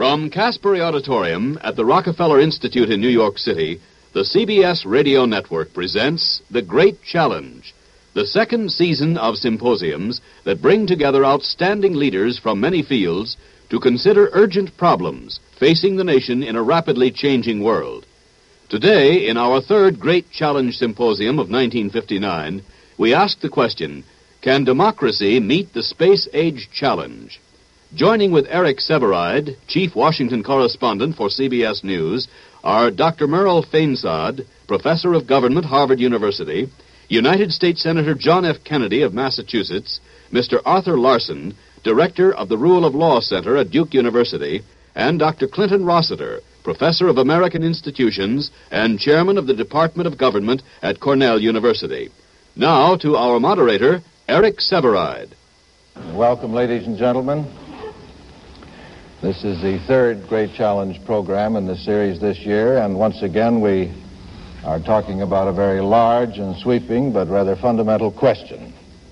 From Caspary Auditorium at the Rockefeller Institute in New York City, the CBS Radio Network presents The Great Challenge, the second season of symposiums that bring together outstanding leaders from many fields to consider urgent problems facing the nation in a rapidly changing world. Today, in our third Great Challenge Symposium of 1959, we ask the question, can democracy meet the space age challenge? Joining with Eric Sevareid, Chief Washington Correspondent for CBS News, are Dr. Merle Feinsod, Professor of Government, Harvard University, United States Senator John F. Kennedy of Massachusetts, Mr. Arthur Larson, Director of the Rule of Law Center at Duke University, and Dr. Clinton Rossiter, Professor of American Institutions and Chairman of the Department of Government at Cornell University. Now to our moderator, Eric Sevareid. Welcome, ladies and gentlemen. This is the third Great Challenge program in the series this year, and once again we are talking about a very large and sweeping but rather fundamental question.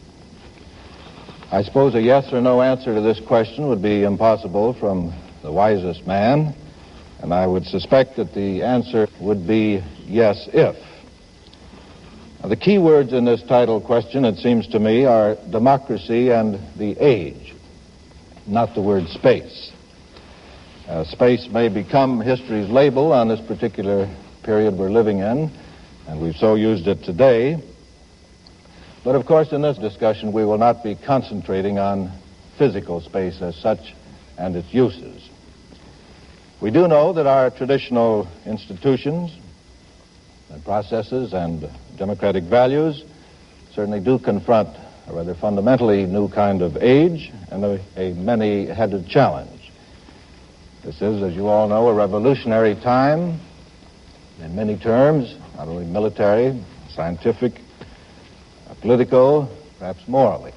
I suppose a yes or no answer to this question would be impossible from the wisest man, and I would suspect that the answer would be yes if. Now, the key words in this title question, it seems to me, are democracy and the age, not the word space. Space may become history's label on this particular period we're living in, and we've so used it today. But of course, in this discussion, we will not be concentrating on physical space as such and its uses. We do know that our traditional institutions and processes and democratic values certainly do confront a rather fundamentally new kind of age and a many-headed challenge. This is, as you all know, a revolutionary time in many terms, not only military, scientific, political, perhaps morally.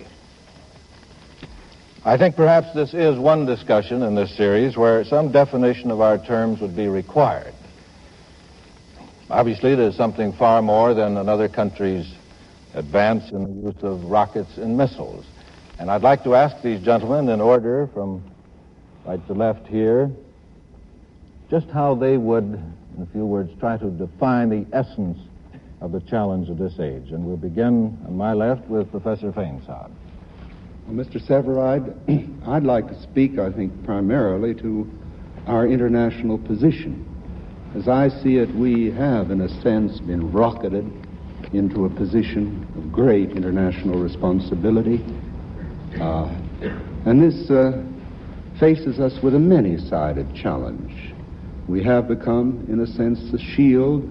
I think perhaps this is one discussion in this series where some definition of our terms would be required. Obviously, there's something far more than another country's advance in the use of rockets and missiles. And I'd like to ask these gentlemen, in order from right to left here, just how they would, in a few words, try to define the essence of the challenge of this age. And we'll begin on my left with Professor Feinsod. Well, Mr. Sevareid, I'd like to speak, I think, primarily to our international position. As I see it, we have, in a sense, been rocketed into a position of great international responsibility. And this faces us with a many-sided challenge. We have become, in a sense, the shield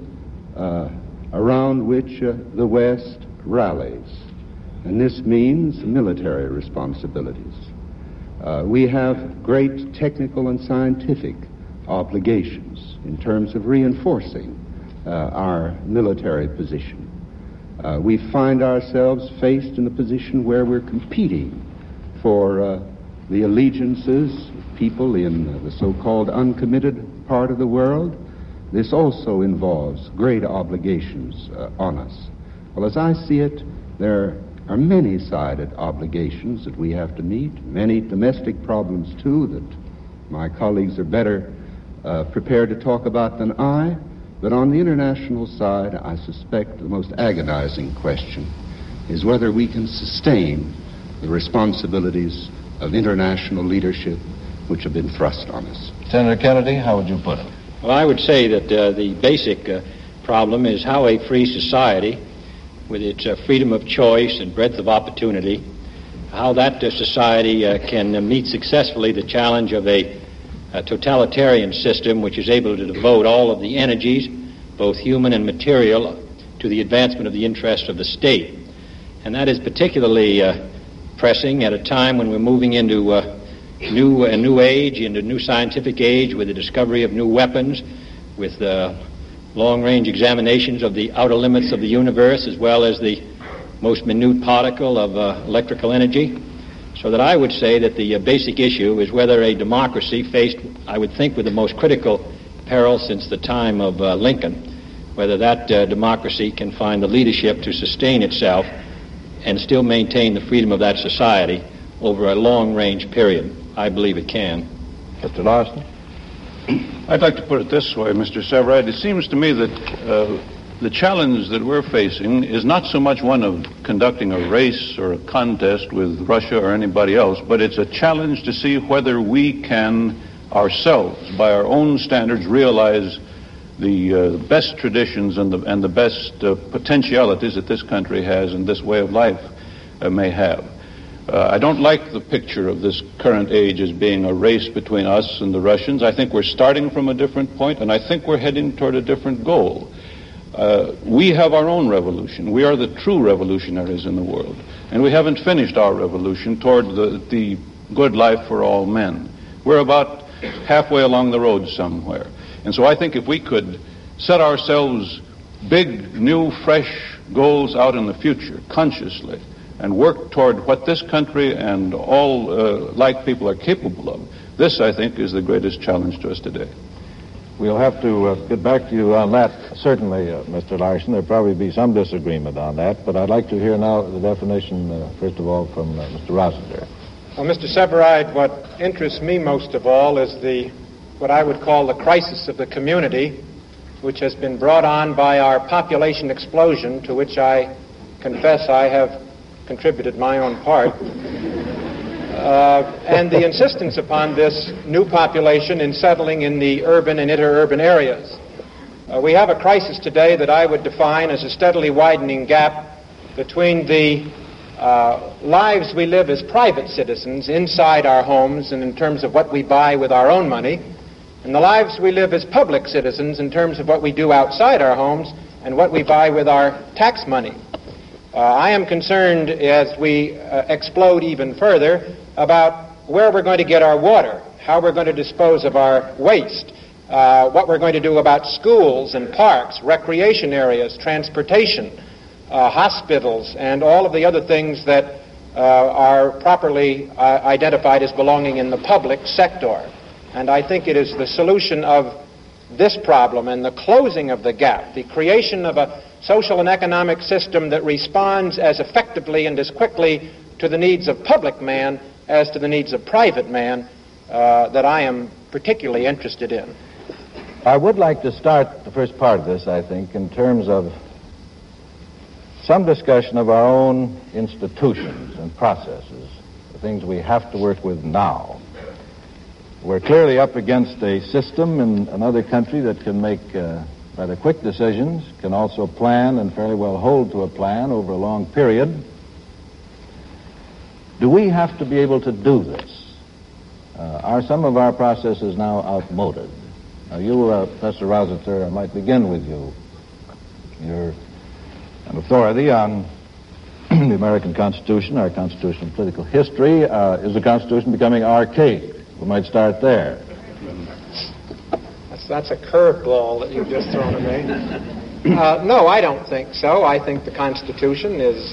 around which the West rallies. And this means military responsibilities. We have great technical and scientific obligations in terms of reinforcing our military position. We find ourselves faced in a position where we're competing for the allegiances of people in the so-called uncommitted part of the world. This also involves great obligations on us. Well, as I see it, there are many-sided obligations that we have to meet, many domestic problems, too, that my colleagues are better prepared to talk about than I. But on the international side, I suspect the most agonizing question is whether we can sustain the responsibilities of international leadership which have been thrust on us. Senator Kennedy, how would you put it? Well, I would say that the basic problem is how a free society, with its freedom of choice and breadth of opportunity, how that society can meet successfully the challenge of a totalitarian system which is able to devote all of the energies, both human and material, to the advancement of the interests of the state. And that is particularly pressing at a time when we're moving into a new age, into a new scientific age, with the discovery of new weapons, with long-range examinations of the outer limits of the universe, as well as the most minute particle of electrical energy. So that I would say that the basic issue is whether a democracy faced, I would think, with the most critical peril since the time of Lincoln, whether that democracy can find the leadership to sustain itself and still maintain the freedom of that society over a long-range period. I believe it can. Mr. Larson? I'd like to put it this way, Mr. Severide. It seems to me that the challenge that we're facing is not so much one of conducting a race or a contest with Russia or anybody else, but it's a challenge to see whether we can ourselves, by our own standards, realize the best traditions and the best potentialities that this country has and this way of life may have. I don't like the picture of this current age as being a race between us and the Russians. I think we're starting from a different point, and I think we're heading toward a different goal. We have our own revolution. We are the true revolutionaries in the world, and we haven't finished our revolution toward the good life for all men. We're about halfway along the road somewhere. And so I think if we could set ourselves big, new, fresh goals out in the future, consciously, and work toward what this country and all like people are capable of, this, I think, is the greatest challenge to us today. We'll have to get back to you on that, certainly, Mr. Larson. There'll probably be some disagreement on that, but I'd like to hear now the definition, first of all, from Mr. Rosender. Well, Mr. Severide, what interests me most of all is what I would call the crisis of the community, which has been brought on by our population explosion, to which I confess I have contributed my own part, and the insistence upon this new population in settling in the urban and interurban areas. We have a crisis today that I would define as a steadily widening gap between the lives we live as private citizens inside our homes and in terms of what we buy with our own money, and the lives we live as public citizens in terms of what we do outside our homes and what we buy with our tax money. I am concerned, as we explode even further, about where we're going to get our water, how we're going to dispose of our waste, what we're going to do about schools and parks, recreation areas, transportation, hospitals, and all of the other things that are properly identified as belonging in the public sector. And I think it is the solution of this problem and the closing of the gap, the creation of a social and economic system that responds as effectively and as quickly to the needs of public man as to the needs of private man, that I am particularly interested in. I would like to start the first part of this, I think, in terms of some discussion of our own institutions and processes, the things we have to work with now. We're clearly up against a system in another country that can make rather quick decisions, can also plan and fairly well hold to a plan over a long period. Do we have to be able to do this? Are some of our processes now outmoded? Now, you, Professor Rossiter, I might begin with you. You're an authority on the American Constitution, our constitutional political history. Is the Constitution becoming archaic? We might start there. That's a curveball that you've just thrown at me. No, I don't think so. I think the Constitution is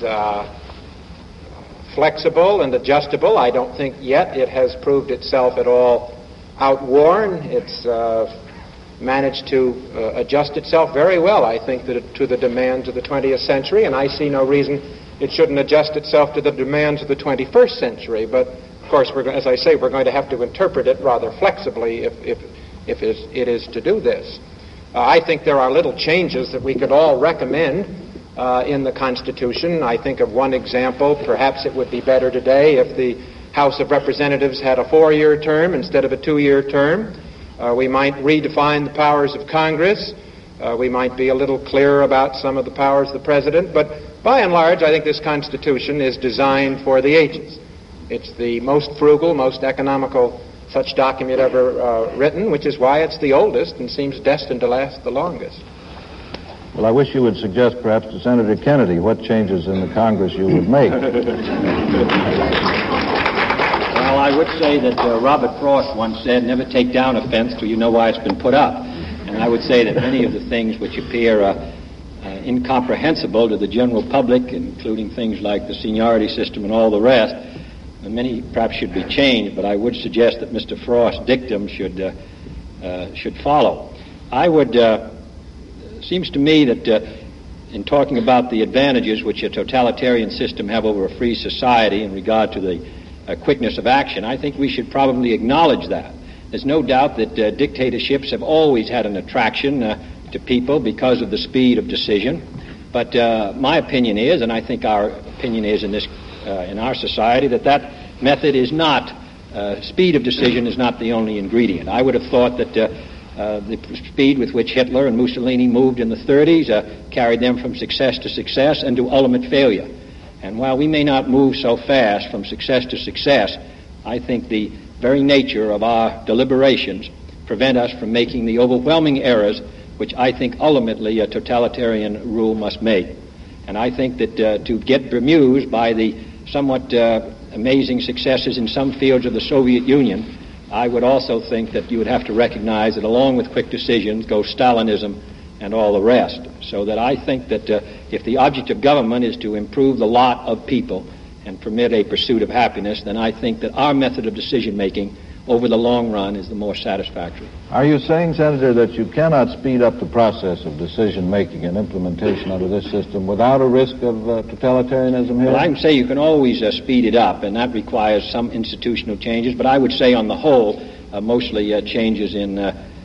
flexible and adjustable. I don't think yet it has proved itself at all outworn. It's managed to adjust itself very well, I think, to the demands of the 20th century, and I see no reason it shouldn't adjust itself to the demands of the 21st century. But, of course, as I say, we're going to have to interpret it rather flexibly if it is to do this. I think there are little changes that we could all recommend in the Constitution. I think of one example. Perhaps it would be better today if the House of Representatives had a 4-year term instead of a 2-year term. We might redefine the powers of Congress. We might be a little clearer about some of the powers of the President. But by and large, I think this Constitution is designed for the ages. It's the most frugal, most economical such document ever written, which is why it's the oldest and seems destined to last the longest. Well, I wish you would suggest perhaps to Senator Kennedy what changes in the Congress you would make. Well, I would say that Robert Frost once said, never take down a fence till you know why it's been put up. And I would say that many of the things which appear incomprehensible to the general public, including things like the seniority system and all the rest, many perhaps should be changed, but I would suggest that Mr. Frost's dictum should follow. I would, seems to me that in talking about the advantages which a totalitarian system have over a free society in regard to the quickness of action, I think we should probably acknowledge that. There's no doubt that dictatorships have always had an attraction to people because of the speed of decision. But my opinion is, and I think our opinion is in our society, that method is not, speed of decision is not the only ingredient. I would have thought that the speed with which Hitler and Mussolini moved in the 30s carried them from success to success and to ultimate failure. And while we may not move so fast from success to success, I think the very nature of our deliberations prevent us from making the overwhelming errors which I think ultimately a totalitarian rule must make. And I think that to get bemused by the somewhat amazing successes in some fields of the Soviet Union, I would also think that you would have to recognize that along with quick decisions go Stalinism and all the rest. So that I think that if the object of government is to improve the lot of people and permit a pursuit of happiness, then I think that our method of decision-making over the long run is the more satisfactory. Are you saying, Senator, that you cannot speed up the process of decision-making and implementation under this system without a risk of totalitarianism here? Well, I can say you can always speed it up, and that requires some institutional changes, but I would say on the whole, mostly changes in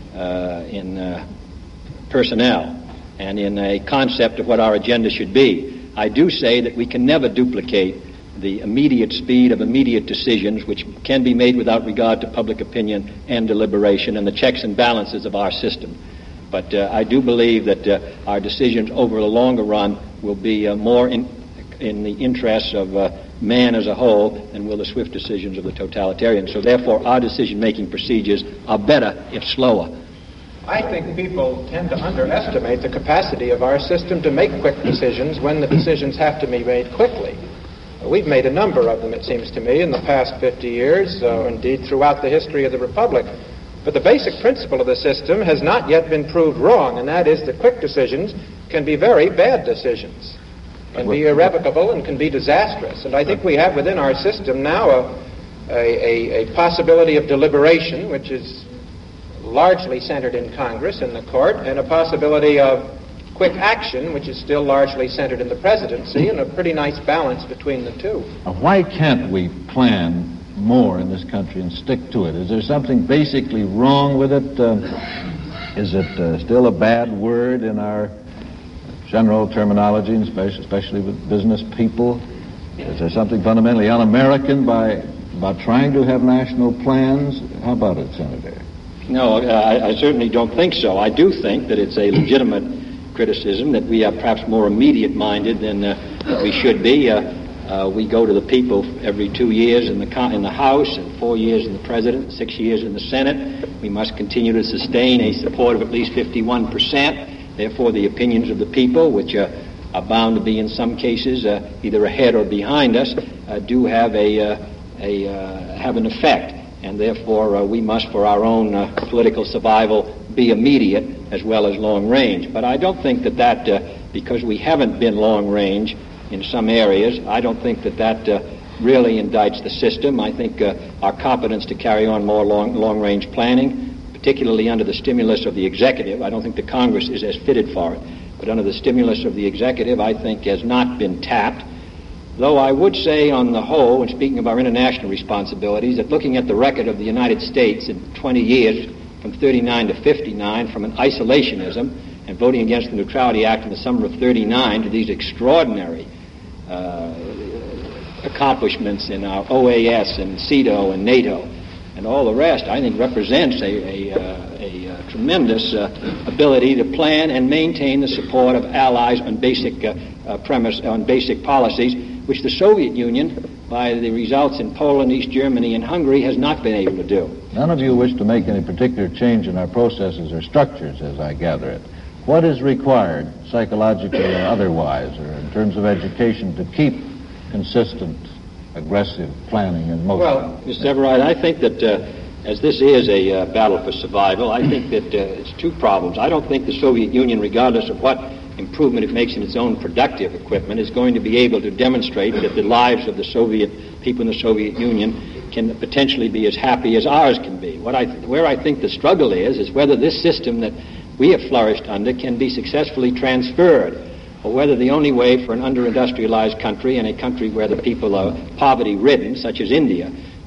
personnel and in a concept of what our agenda should be. I do say that we can never duplicate the immediate speed of immediate decisions which can be made without regard to public opinion and deliberation and the checks and balances of our system. But I do believe that our decisions over the longer run will be more in the interests of man as a whole than will the swift decisions of the totalitarian. So therefore our decision-making procedures are better if slower. I think people tend to underestimate the capacity of our system to make quick decisions when the decisions have to be made quickly. We've made a number of them, it seems to me, in the past 50 years, indeed throughout the history of the Republic. But the basic principle of the system has not yet been proved wrong, and that is that quick decisions can be very bad decisions, can be irrevocable and can be disastrous. And I think we have within our system now a possibility of deliberation, which is largely centered in Congress and the court, and a possibility of quick action, which is still largely centered in the presidency, and a pretty nice balance between the two. Why can't we plan more in this country and stick to it? Is there something basically wrong with it? Is it still a bad word in our general terminology, especially with business people? Is there something fundamentally un-American about trying to have national plans? How about it, Senator? No, I certainly don't think so. I do think that it's a legitimate criticism that we are perhaps more immediate-minded than we should be. We go to the people every 2 years in the House and 4 years in the President, 6 years in the Senate. We must continue to sustain a support of at least 51%. Therefore, the opinions of the people, which are bound to be in some cases either ahead or behind us, do have have an effect. And therefore, we must, for our own political survival, be immediate as well as long range. But I don't think that because we haven't been long range in some areas, I don't think that really indicts the system. I think our competence to carry on more long range planning, particularly under the stimulus of the executive, I don't think the Congress is as fitted for it, but under the stimulus of the executive, I think has not been tapped. Though I would say on the whole, and speaking of our international responsibilities, that looking at the record of the United States in 20 years, from 39 to 59, from an isolationism and voting against the Neutrality Act in the summer of 39 to these extraordinary accomplishments in our OAS and CETO and NATO and all the rest, I think represents a tremendous ability to plan and maintain the support of allies on basic on basic policies, which the Soviet Union, by the results in Poland, East Germany, and Hungary, has not been able to do. None of you wish to make any particular change in our processes or structures, as I gather it. What is required, psychologically or otherwise, or in terms of education, to keep consistent, aggressive planning in motion? Well, Mr. Everett, I think that as this is a battle for survival, I think that it's two problems. I don't think the Soviet Union, regardless of what improvement it makes in its own productive equipment, is going to be able to demonstrate that the lives of the Soviet people in the Soviet Union can potentially be as happy as ours can be. Where I think the struggle is whether this system that we have flourished under can be successfully transferred, or whether the only way for an under-industrialized country and a country where the people are poverty-ridden, such as India,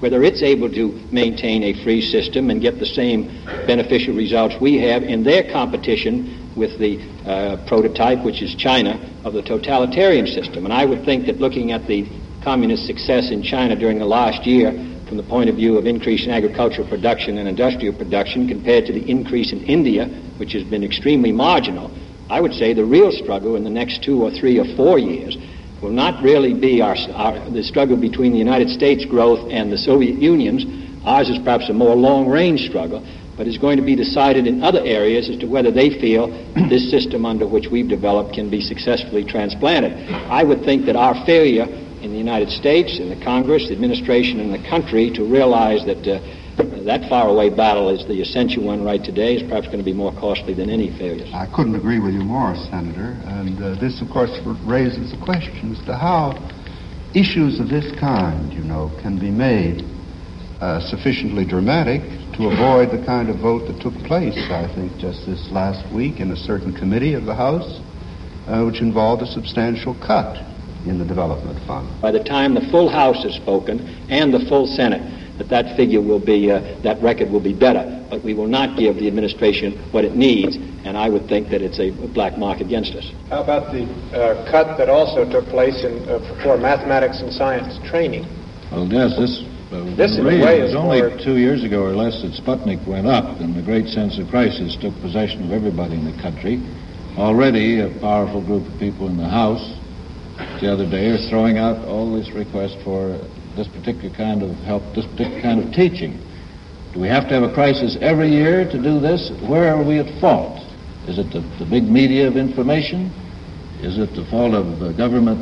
whether it's able to maintain a free system and get the same beneficial results we have in their competition with the prototype, which is China, of the totalitarian system. And I would think that looking at the communist success in China during the last year from the point of view of increase in agricultural production and industrial production compared to the increase in India, which has been extremely marginal, I would say the real struggle in the next 2 or 3 or 4 years will not really be the struggle between the United States growth and the Soviet Union's. Ours is perhaps a more long-range struggle, but is going to be decided in other areas as to whether they feel this system under which we've developed can be successfully transplanted. I would think that our failure in the United States, in the Congress, the administration, and the country to realize that that faraway battle is the essential one right today is perhaps going to be more costly than any failures. I couldn't agree with you more, Senator. And this, of course, raises the question as to how issues of this kind, can be made sufficiently dramatic to avoid the kind of vote that took place, I think, just this last week in a certain committee of the House, which involved a substantial cut in the development fund. By the time the full House has spoken and the full Senate, that figure will be, that record will be better, but we will not give the administration what it needs, and I would think that it's a black mark against us. How about the cut that also took place for mathematics and science training? Well, yes, this in a way is only 2 years ago or less that Sputnik went up, and the great sense of crisis took possession of everybody in the country. Already, a powerful group of people in the House the other day are throwing out all this request for this particular kind of help, this particular kind of teaching. Do we have to have a crisis every year to do this? Where are we at fault? Is it the big media of information? Is it the fault of the government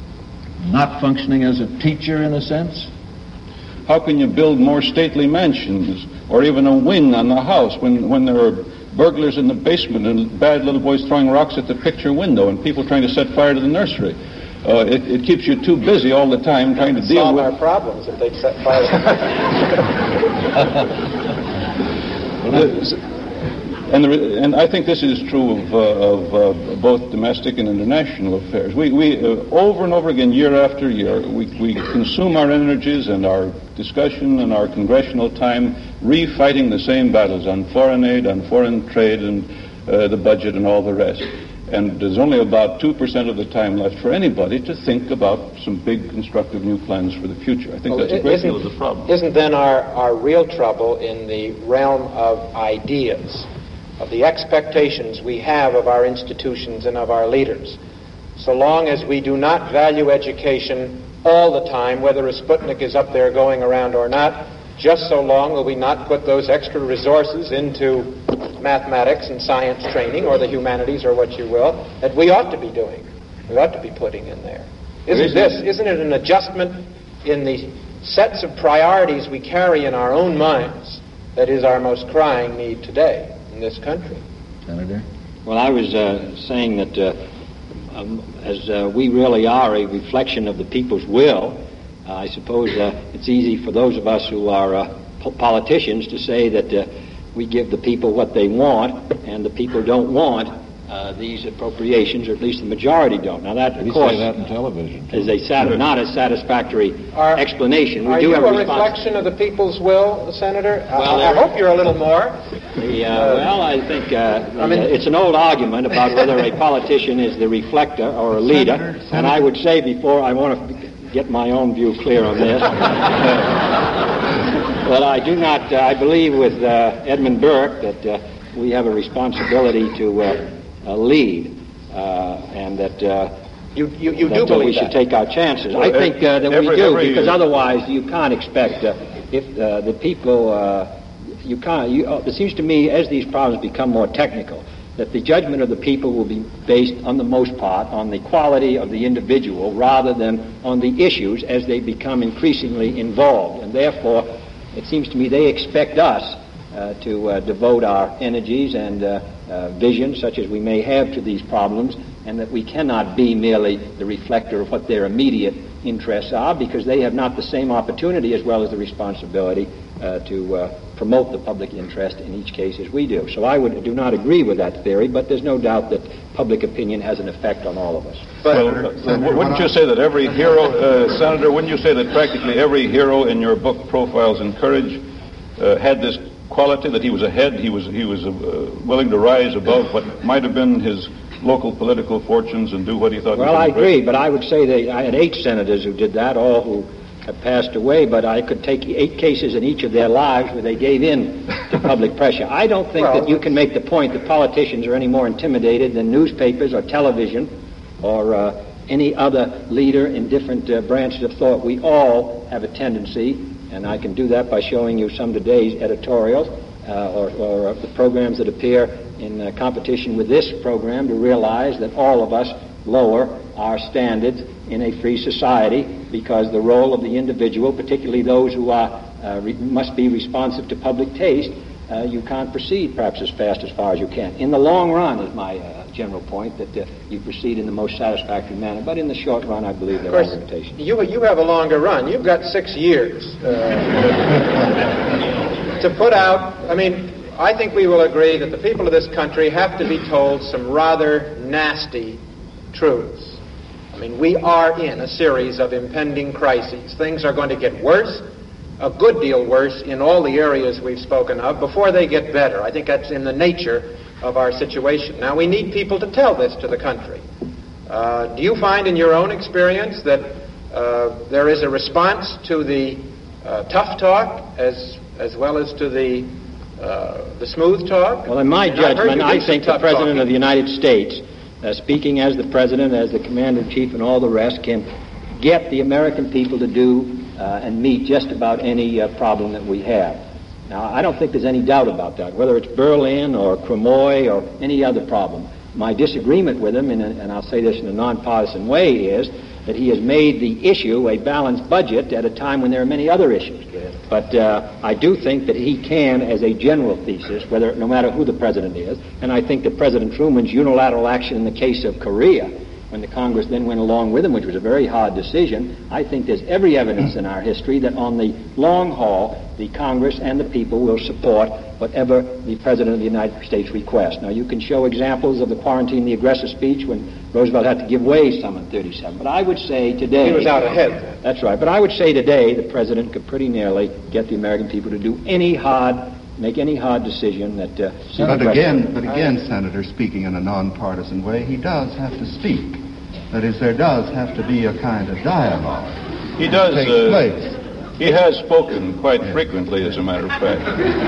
not functioning as a teacher in a sense? How can you build more stately mansions or even a wing on the house when there are burglars in the basement and bad little boys throwing rocks at the picture window and people trying to set fire to the nursery? It keeps you too busy all the time trying to deal with our problems if they'd set fire to the nursery. And I think this is true of both domestic and international affairs. We over and over again, year after year, we consume our energies and our discussion and our congressional time refighting the same battles on foreign aid, on foreign trade, and the budget and all the rest. And there's only about 2% of the time left for anybody to think about some big constructive new plans for the future. I think that's a great deal of the problem. Isn't then our real trouble in the realm of ideas, of the expectations we have of our institutions and of our leaders? So long as we do not value education all the time, whether a Sputnik is up there going around or not, just so long will we not put those extra resources into mathematics and science training, or the humanities, or what you will, that we ought to be doing. We ought to be putting in there. Isn't it an adjustment in the sets of priorities we carry in our own minds that is our most crying need today in this country? Senator? Well, I was saying that as we really are a reflection of the people's will, I suppose it's easy for those of us who are politicians to say that we give the people what they want, and the people don't want these appropriations, or at least the majority don't. Now that, of course, say that in television, is not a satisfactory explanation. Are you a reflection of the people's will, Senator? Well, I hope you're a little more. Well, I think it's an old argument about whether a politician is the reflector or a leader, Senator. And I would say before I want to get my own view clear on this. But I do not, I believe with Edmund Burke that we have a responsibility to lead, and that you do believe we should take our chances. I think that we do, because otherwise you can't expect, if the people, it seems to me as these problems become more technical, that the judgment of the people will be based, on the most part, on the quality of the individual rather than on the issues as they become increasingly involved. And therefore, it seems to me they expect us to devote our energies and vision, such as we may have to these problems, and that we cannot be merely the reflector of what their immediate interests are, because they have not the same opportunity as well as the responsibility to promote the public interest in each case as we do. So I do not agree with that theory, but there's no doubt that public opinion has an effect on all of us. Wouldn't you say that every hero, Senator, wouldn't you say that practically every hero in your book, Profiles in Courage, had this quality, that he was ahead, he was willing to rise above what might have been his local political fortunes and do what he thought was I agree, but I would say that I had 8 senators who did that, all who have passed away, but I could take 8 cases in each of their lives where they gave in to public pressure. I don't think that you can make the point that politicians are any more intimidated than newspapers or television or any other leader in different branches of thought. We all have a tendency, and I can do that by showing you some of today's editorials or the programs that appear in competition with this program, to realize that all of us lower our standards in a free society, because the role of the individual, particularly those who must be responsive to public taste, you can't proceed perhaps as fast as far as you can. In the long run is my general point, that you proceed in the most satisfactory manner, but in the short run I believe there are limitations. You have a longer run. You've got 6 years to put out. I think we will agree that the people of this country have to be told some rather nasty truths. We are in a series of impending crises. Things are going to get worse, a good deal worse, in all the areas we've spoken of before they get better. I think that's in the nature of our situation. Now, we need people to tell this to the country. Do you find in your own experience that there is a response to the tough talk as well as to the smooth talk? Well, in my judgment, I think the President of the United States, speaking as the President, as the Commander-in-Chief, and all the rest, can get the American people to do and meet just about any problem that we have. Now, I don't think there's any doubt about that, whether it's Berlin or Quemoy or any other problem. My disagreement with him, and I'll say this in a nonpartisan way, is that he has made the issue a balanced budget at a time when there are many other issues. But I do think that he can, as a general thesis, no matter who the president is, and I think that President Truman's unilateral action in the case of Korea, when the Congress then went along with him, which was a very hard decision, I think there's every evidence in our history that on the long haul, the Congress and the people will support whatever the President of the United States requests. Now, you can show examples of the quarantine, the aggressive speech, when Roosevelt had to give way some in 1937. But I would say today... He was out ahead. That's right. But I would say today the President could pretty nearly get the American people to do make any hard decision that... But again, Senator, speaking in a nonpartisan way, he does have to speak. That is, there does have to be a kind of dialogue. He does. Takes place. He has spoken quite frequently, as a matter of fact.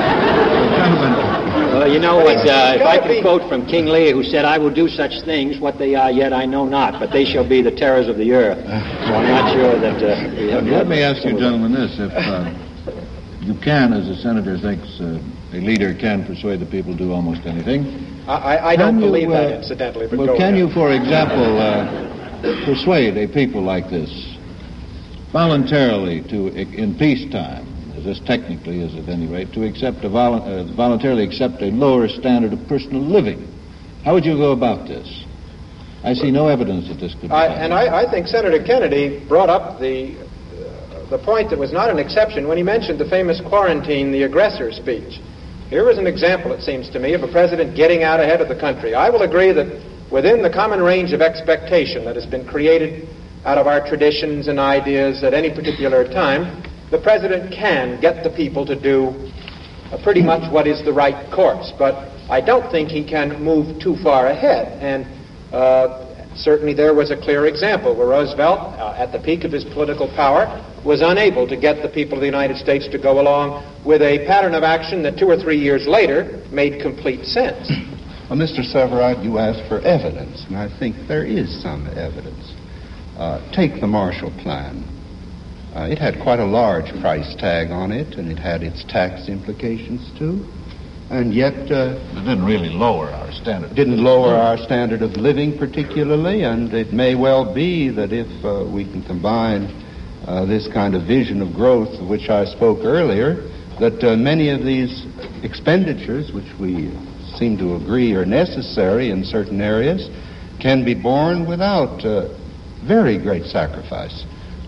Well, you know what, if I can quote from King Lear, who said, "I will do such things, what they are yet I know not, but they shall be the terrors of the earth." So I'm not sure that we have... Let me ask you, gentlemen, this. If you can, as the Senator thinks, a leader can persuade the people to do almost anything. I don't believe that, incidentally. But well, can you, for example, persuade a people like this voluntarily in peacetime, as this technically is at any rate, to voluntarily accept a lower standard of personal living? How would you go about this? I see no evidence that this could be done. And I think Senator Kennedy brought up the point that was not an exception when he mentioned the famous quarantine, the aggressor speech. Here is an example, it seems to me, of a president getting out ahead of the country. I will agree that within the common range of expectation that has been created out of our traditions and ideas at any particular time, the president can get the people to do pretty much what is the right course. But I don't think he can move too far ahead. And certainly there was a clear example where Roosevelt, at the peak of his political power, was unable to get the people of the United States to go along with a pattern of action that 2 or 3 years later made complete sense. Well, Mr. Severide, you asked for evidence, and I think there is some evidence. Take the Marshall Plan. It had quite a large price tag on it, and it had its tax implications, too. And yet... it didn't really lower our standard. Didn't lower our standard of living particularly, and it may well be that if we can combine this kind of vision of growth of which I spoke earlier, that many of these expenditures, which we seem to agree are necessary in certain areas, can be borne without very great sacrifice.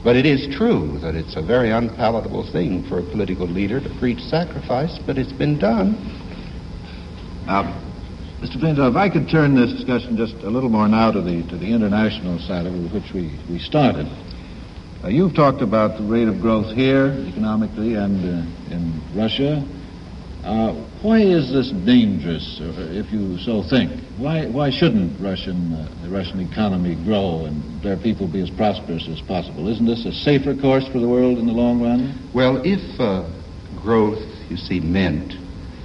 But it is true that it's a very unpalatable thing for a political leader to preach sacrifice, but it's been done. Now, Mr. Flintoff, if I could turn this discussion just a little more now to the international side of it, with which we started. You've talked about the rate of growth here, economically, and in Russia. Why is this dangerous, if you so think? Why shouldn't the Russian economy grow and their people be as prosperous as possible? Isn't this a safer course for the world in the long run? Well, if growth, you see, meant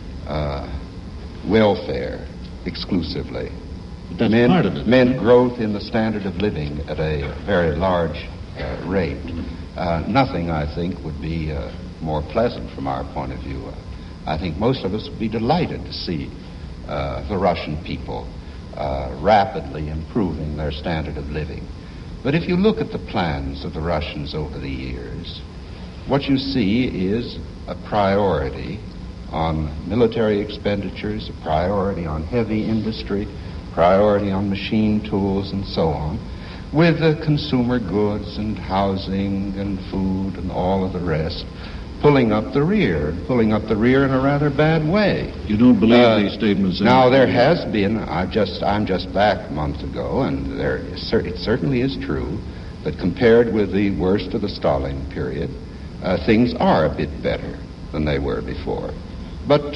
welfare exclusively, That's part of it. Meant growth in the standard of living at a very large rate, nothing, I think, would be more pleasant from our point of view. I think most of us would be delighted to see the Russian people rapidly improving their standard of living. But if you look at the plans of the Russians over the years, what you see is a priority on military expenditures, a priority on heavy industry, priority on machine tools and so on, with consumer goods and housing and food and all of the rest pulling up the rear in a rather bad way. You don't believe these statements? Now, there has been, I'm just back a month ago, and it certainly is true that compared with the worst of the Stalin period, things are a bit better than they were before. But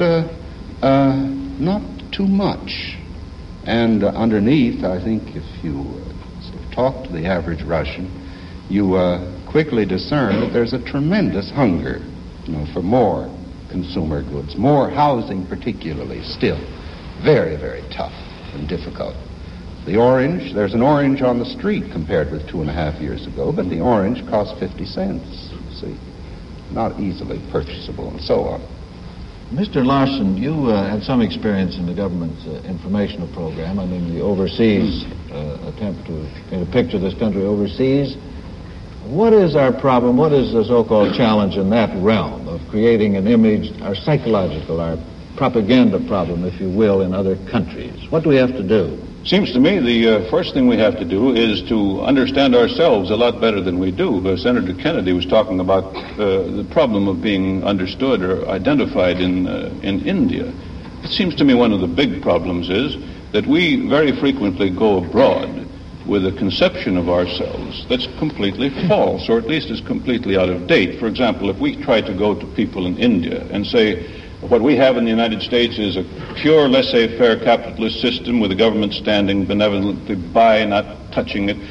not too much. And underneath, I think if you talk to the average Russian, you quickly discern that there's a tremendous hunger, for more consumer goods, more housing particularly, still very, very tough and difficult. There's an orange on the street compared with 2.5 years ago, but the orange costs 50 cents, see, not easily purchasable and so on. Mr. Larson, you had some experience in the government's informational program. I mean, the overseas attempt to paint a picture of this country overseas. What is our problem? What is the so-called challenge in that realm of creating an image, our psychological, our propaganda problem, if you will, in other countries? What do we have to do? Seems to me the first thing we have to do is to understand ourselves a lot better than we do. Senator Kennedy was talking about the problem of being understood or identified in India. It seems to me one of the big problems is that we very frequently go abroad with a conception of ourselves that's completely false, or at least is completely out of date. For example, if we try to go to people in India and say, what we have in the United States is a pure laissez-faire capitalist system with the government standing benevolently by, not touching it,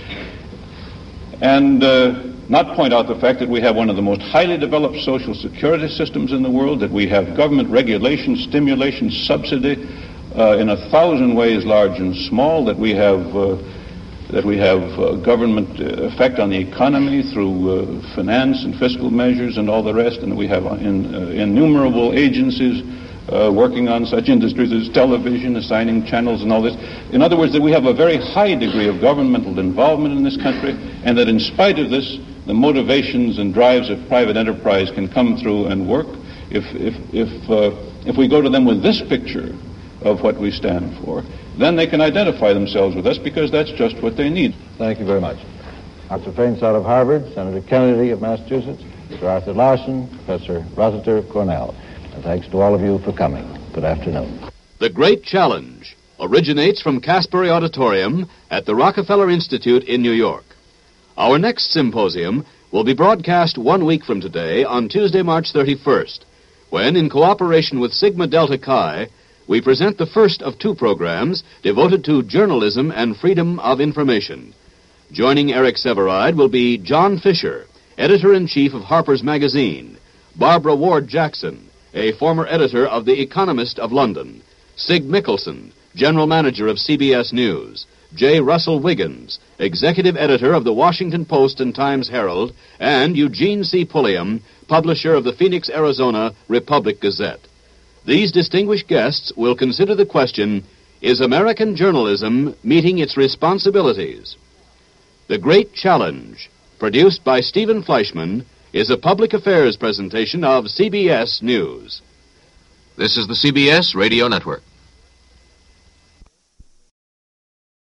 and not point out the fact that we have one of the most highly developed social security systems in the world, that we have government regulation, stimulation, subsidy in 1,000 ways large and small, that we have government effect on the economy through finance and fiscal measures and all the rest, and that we have innumerable agencies working on such industries as television, assigning channels and all this. In other words, that we have a very high degree of governmental involvement in this country, and that in spite of this, the motivations and drives of private enterprise can come through and work. If we go to them with this picture of what we stand for, then they can identify themselves with us, because that's just what they need. Thank you very much. Dr. Feinsod of Harvard, Senator Kennedy of Massachusetts, Mr. Arthur Larson, Professor Rossiter of Cornell. And thanks to all of you for coming. Good afternoon. The Great Challenge originates from Casbury Auditorium at the Rockefeller Institute in New York. Our next symposium will be broadcast 1 week from today on Tuesday, March 31st, when, in cooperation with Sigma Delta Chi, we present the first of 2 programs devoted to journalism and freedom of information. Joining Eric Sevareid will be John Fisher, editor-in-chief of Harper's Magazine, Barbara Ward Jackson, a former editor of The Economist of London, Sig Mickelson, general manager of CBS News, J. Russell Wiggins, executive editor of the Washington Post and Times Herald, and Eugene C. Pulliam, publisher of the Phoenix, Arizona Republic Gazette. These distinguished guests will consider the question, is American journalism meeting its responsibilities? The Great Challenge, produced by Stephen Fleischman, is a public affairs presentation of CBS News. This is the CBS Radio Network.